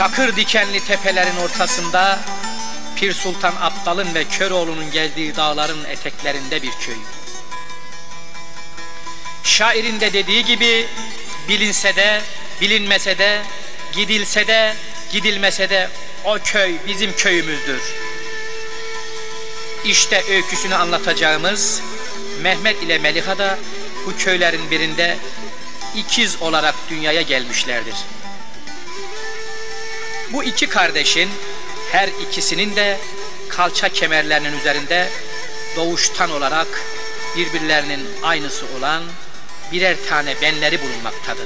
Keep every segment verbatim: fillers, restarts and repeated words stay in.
Çakır dikenli tepelerin ortasında Pir Sultan Abdal'ın ve Köroğlu'nun geldiği dağların eteklerinde bir köy. Şairin de dediği gibi bilinse de bilinmese de, gidilse de gidilmese de o köy bizim köyümüzdür. İşte öyküsünü anlatacağımız Mehmet ile Meliha da bu köylerin birinde ikiz olarak dünyaya gelmişlerdir. Bu iki kardeşin her ikisinin de kalça kemerlerinin üzerinde doğuştan olarak birbirlerinin aynısı olan birer tane benleri bulunmaktadır.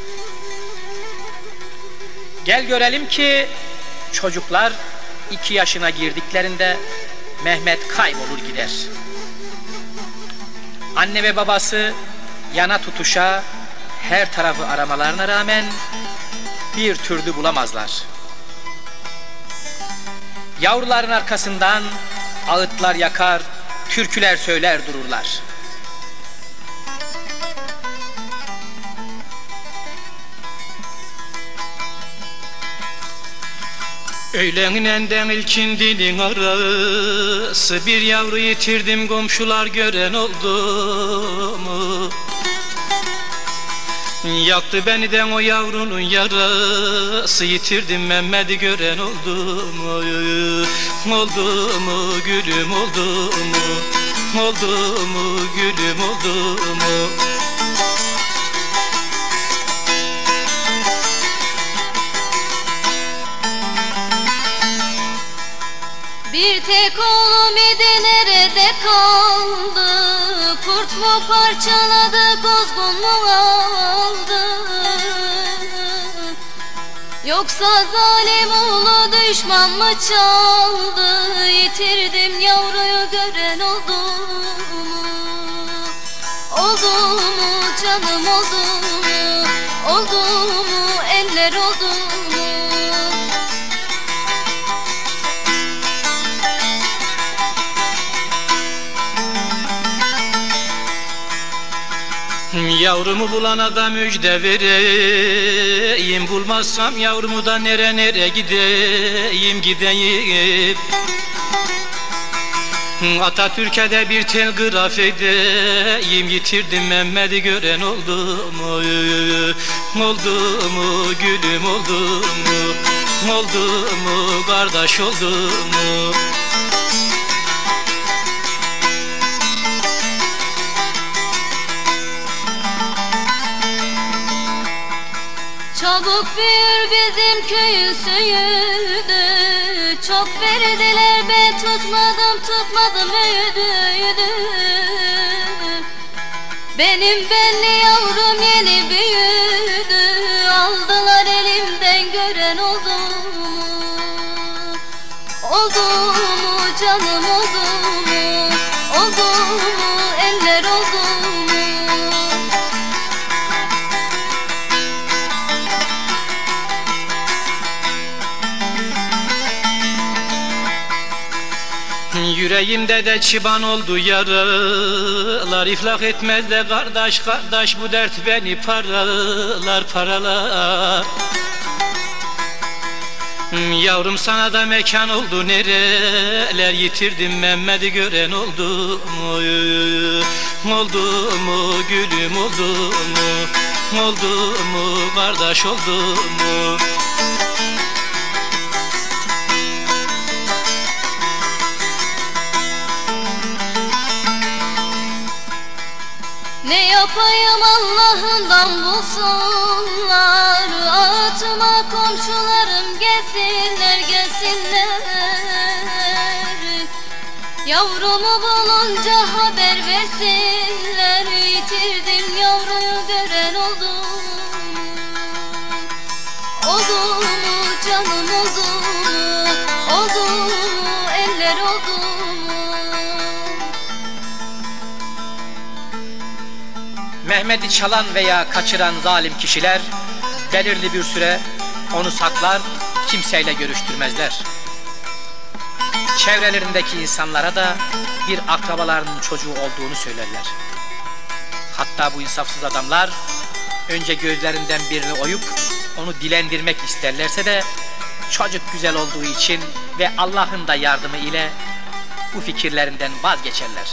Gel görelim ki çocuklar iki yaşına girdiklerinde Mehmet kaybolur gider. Anne ve babası yana tutuşa her tarafı aramalarına rağmen bir türlü bulamazlar. Yavruların arkasından ağıtlar yakar, türküler söyler dururlar. Öğleninden ilkindinin arası bir yavru yitirdim, komşular gören oldu mu? Yaktı beniden o yavrunun yarası, yitirdim Mehmet'i gören oldu mu? Oldu mu gülüm, oldu mu? Oldu mu gülüm, oldu mu? Bir tek oğlum idi, nerede kaldı? Kurt mu parçaladı, kuzgun mu aldı? Yoksa zalim oğlu düşman mı çaldı? Yitirdim yavruyu gören oldu mu? Oldu mu canım, oldu mu? Oldu mu eller, oldu mu? Yavrumu bulana da müjde vereyim, bulmazsam yavrumu da nere nere gideyim gideyim. Atatürk'e de bir telgraf edeyim, yitirdim Mehmet'i gören oldu mu? Oldu mu gülüm, oldu mu? Oldu mu kardeş, oldu mu? Çabuk büyür bizim köyün suyuydu, çok verdiler ben tutmadım tutmadım büyüdüydü. Benim belli yavrum yeni büyüdü, aldılar elimden gören oldu mu? Oldu mu canım, oldu mu? Oldu mu eller, oldu mu? Yüreğimde de çıban oldu yaralar, iflah etmez de kardeş kardeş bu dert beni paralar paralar. Yavrum sana da mekan oldu nereler, yitirdim Mehmet'i gören oldu mu? Oldu mu gülüm, oldu mu? Oldu mu kardeş, oldu mu? Ne yapayım Allah'ından bulsunlar, ağıtıma komşularım gelsinler gelsinler. Yavrumu bulunca haber versinler, yitirdim yavruyu gören oldu mu? Oldu mu canım, oldu mu? Oldu mu eller, oldu mu? Mehmet'i çalan veya kaçıran zalim kişiler belirli bir süre onu saklar, kimseyle görüştürmezler. Çevrelerindeki insanlara da bir akrabalarının çocuğu olduğunu söylerler. Hatta bu insafsız adamlar önce gözlerinden birini oyup onu dilendirmek isterlerse de çocuk güzel olduğu için ve Allah'ın da yardımı ile bu fikirlerinden vazgeçerler.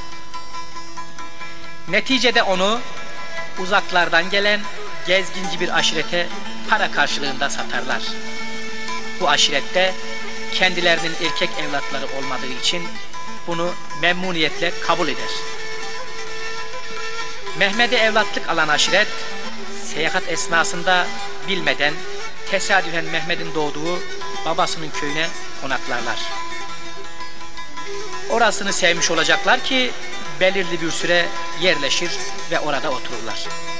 Neticede onu uzaklardan gelen gezginci bir aşirete para karşılığında satarlar. Bu aşirette kendilerinin erkek evlatları olmadığı için bunu memnuniyetle kabul eder. Mehmet'e evlatlık alan aşiret seyahat esnasında bilmeden tesadüfen Mehmet'in doğduğu babasının köyüne konaklarlar. Orasını sevmiş olacaklar ki belirli bir süre yerleşir ve orada otururlar.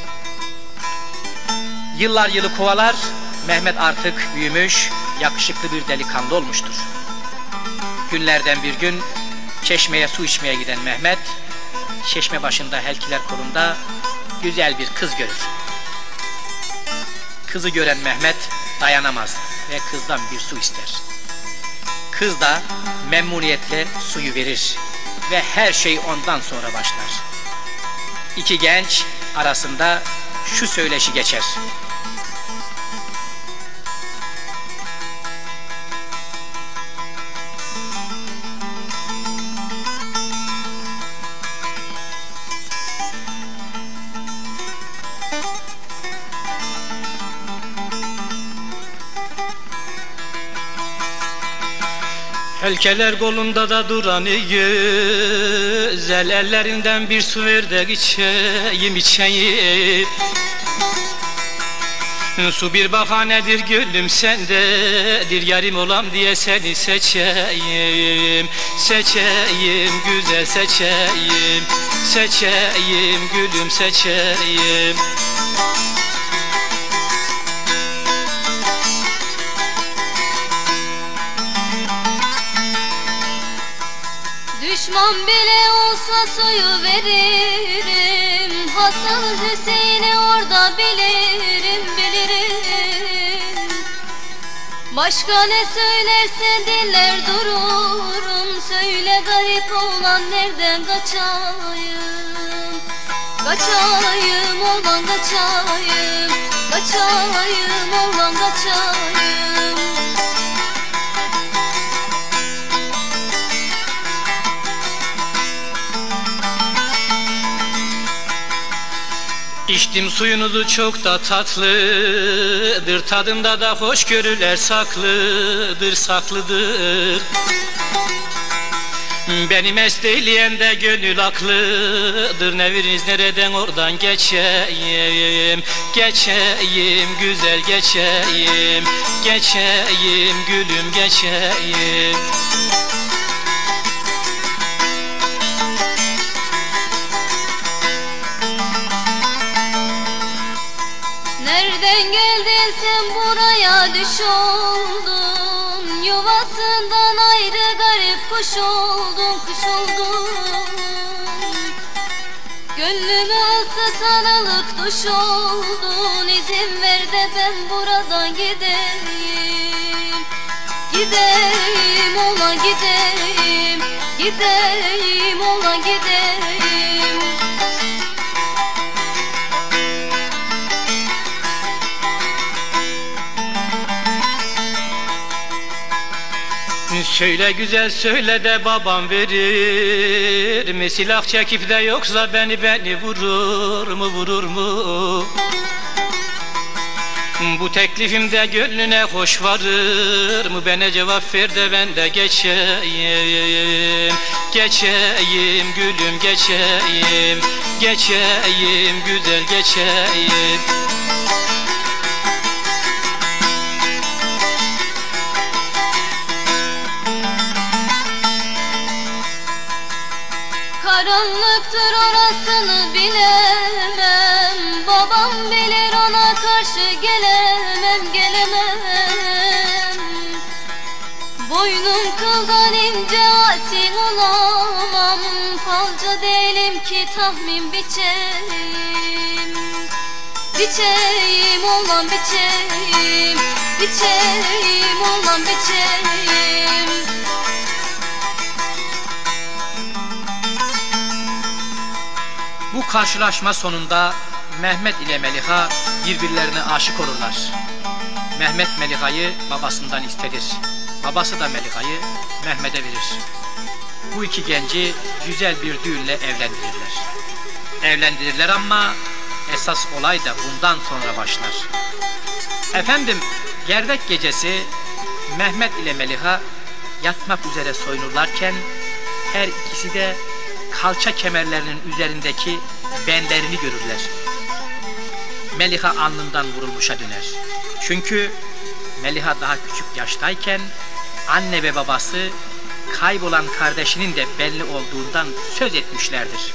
Yıllar yılı kovalar, Mehmet artık büyümüş, yakışıklı bir delikanlı olmuştur. Günlerden bir gün çeşmeye su içmeye giden Mehmet, çeşme başında helkiler kolunda güzel bir kız görür. Kızı gören Mehmet dayanamaz ve kızdan bir su ister. Kız da memnuniyetle suyu verir ve her şey ondan sonra başlar. İki genç arasında şu söyleşi geçer: Helkeler kolunda da duran güzel, ellerinden bir su ver de içeyim içeyim. Su bir bahanedir gülüm sendedir, yarim olam diye seni seçeyim. Seçeyim güzel seçeyim, seçeyim gülüm seçeyim. Düşman bile olsa suyu veririm, Hasan Hüseyin'i orada bilirim, bilirim. Başka ne söylerse diller dururum, söyle garip olan nereden kaçayım? Kaçayım oğlan kaçayım, kaçayım oğlan kaçayım. İçtim suyunuzu çok da tatlıdır, tadında da hoşgörüler saklıdır, saklıdır. Beni mest eyleyen de gönül aklıdır, nevriniz nereden oradan geçeyim, geçeyim güzel geçeyim, geçeyim gülüm geçeyim. Nereden geldin sen buraya düş oldun, yuvasından ayrı garip kuş oldun, kuş oldun. Gönlümü ısıtan ılık duş oldun, izin ver de ben buradan gideyim. Gideyim ola gideyim, gideyim ola gideyim. Söyle güzel söyle de babam verir mi? Silah çekip de yoksa beni beni vurur mu vurur mu? Bu teklifimde gönlüne hoş varır mı? Bana cevap ver de ben de geçeyim. Geçeyim gülüm geçeyim, geçeyim güzel geçeyim. Karanlıktır orasını bilemem, babam bilir ona karşı gelemem, gelemem. Boynum kıldan ince asil olamam, falcı değilim ki tahmin biçeyim. Biçeyim oğlan biçeyim, biçeyim oğlan biçeyim. Bu karşılaşma sonunda Mehmet ile Meliha birbirlerine aşık olurlar. Mehmet Meliha'yı babasından istedir. Babası da Meliha'yı Mehmet'e verir. Bu iki genci güzel bir düğünle evlendirirler. Evlendirirler ama esas olay da bundan sonra başlar. Efendim, Gerdek gecesi Mehmet ile Meliha yatmak üzere soyunurlarken her ikisi de kalça kemerlerinin üzerindeki benlerini görürler. Meliha alnından vurulmuşa döner. Çünkü Meliha daha küçük yaştayken anne ve babası kaybolan kardeşinin de belli olduğundan söz etmişlerdir.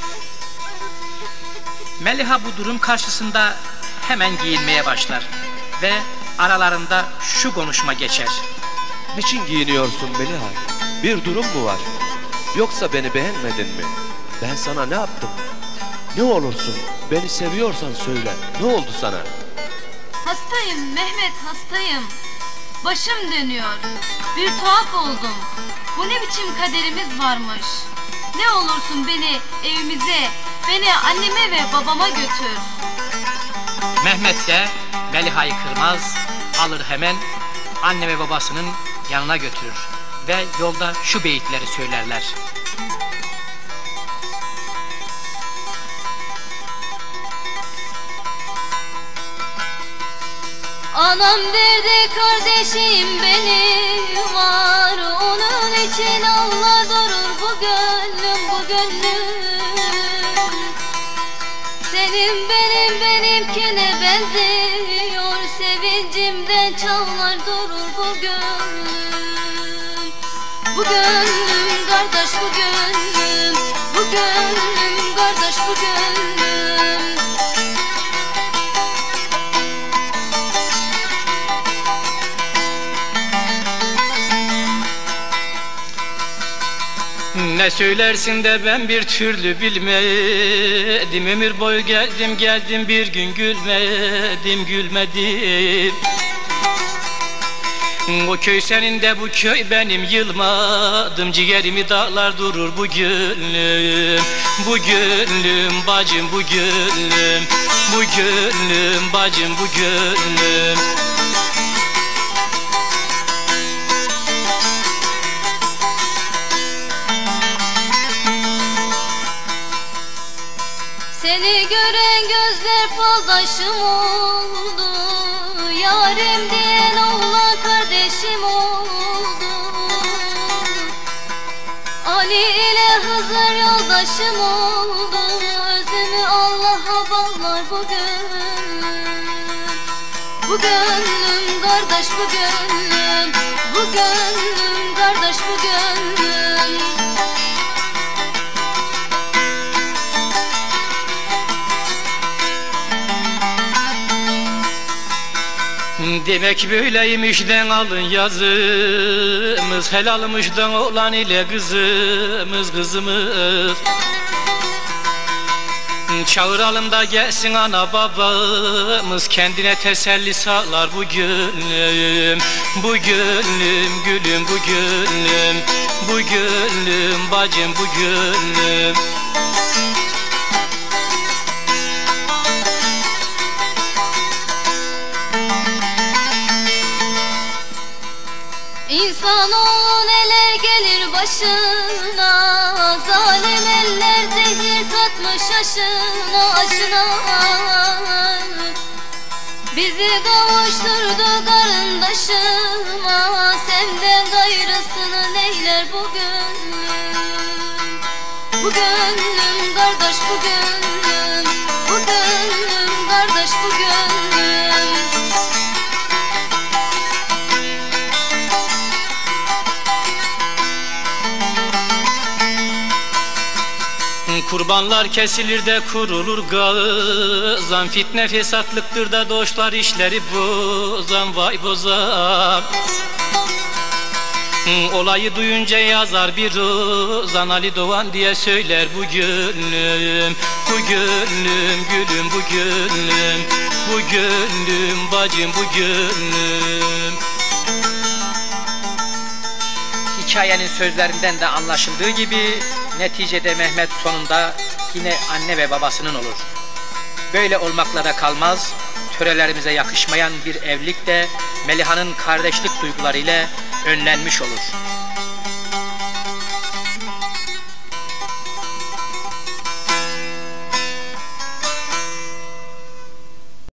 Meliha bu durum karşısında hemen giyinmeye başlar ve aralarında şu konuşma geçer. Niçin giyiniyorsun Meliha? Bir durum mu var? Yoksa beni beğenmedin mi? Ben sana ne yaptım? Ne olursun beni seviyorsan söyle. Ne oldu sana? Hastayım Mehmet, hastayım. Başım dönüyor. Bir tuhaf oldum. Bu ne biçim kaderimiz varmış. Ne olursun beni evimize, beni anneme ve babama götür. Mehmet de Meliha'yı kırmaz, alır hemen anne ve babasının yanına götürür ve yolda şu beyitleri söylerler. Anam derdi kardeşim benim var, onun için Allah durur bu gönlüm, bu gönlüm. Senin benim benimkine benziyor, sevincimden çağlar durur bu gönlüm. Bu gönlüm kardeş, bu gönlüm, bu gönlüm kardeş, bu gönlüm. Ne söylersin de ben bir türlü bilmedim. Ömür boyu geldim geldim bir gün gülmedim gülmedim. O köy senin de bu köy benim, yılmadım. Ciğerimi dağlar durur bu gönlüm. Bu gönlüm bacım, bu gönlüm. Bu gönlüm bacım, bu gönlüm. Seni gören gözler faldaşım oldu, yarim diyen oğlan kardeşim oldu. Ali ile Hızır yoldaşım oldu, özümü Allah'a bağlar bu gönlüm. Bu gönlüm kardeş, bu gönlüm, bu gönlüm kardeş, bu gönlüm. Demek böyleymişden alın yazımız, helalmışdan oğlan ile kızımız, kızımız. Çağıralım da gelsin ana babamız, kendine teselli sağlar bu gönlüm. Bu gönlüm gülüm, bu gönlüm, bu gönlüm bacım, bu gönlüm. İnsanoğlu neler gelir başına, zalim eller zehir katmış aşına, aşına. Bizi kavuşturdu karındaşıma, senden gayrısını neyler bu gönlüm. Bu gönlüm kardeş, bu gönlüm, bu gönlüm kardeş, bu gönlüm. Kurbanlar kesilir de kurulur gazan, fitne fesatlıktır da doşlar işleri bozan, vay bozan. Olayı duyunca yazar bir ozan, Ali Doğan diye söyler bu gönlüm. Bu gönlüm gülüm, bu gönlüm, bu gönlüm bacım, bu gönlüm. Hikayenin sözlerinden de anlaşıldığı gibi neticede Mehmet sonunda yine anne ve babasının olur. Böyle olmakla da kalmaz, törelerimize yakışmayan bir evlilik de Meliha'nın kardeşlik duygularıyla önlenmiş olur.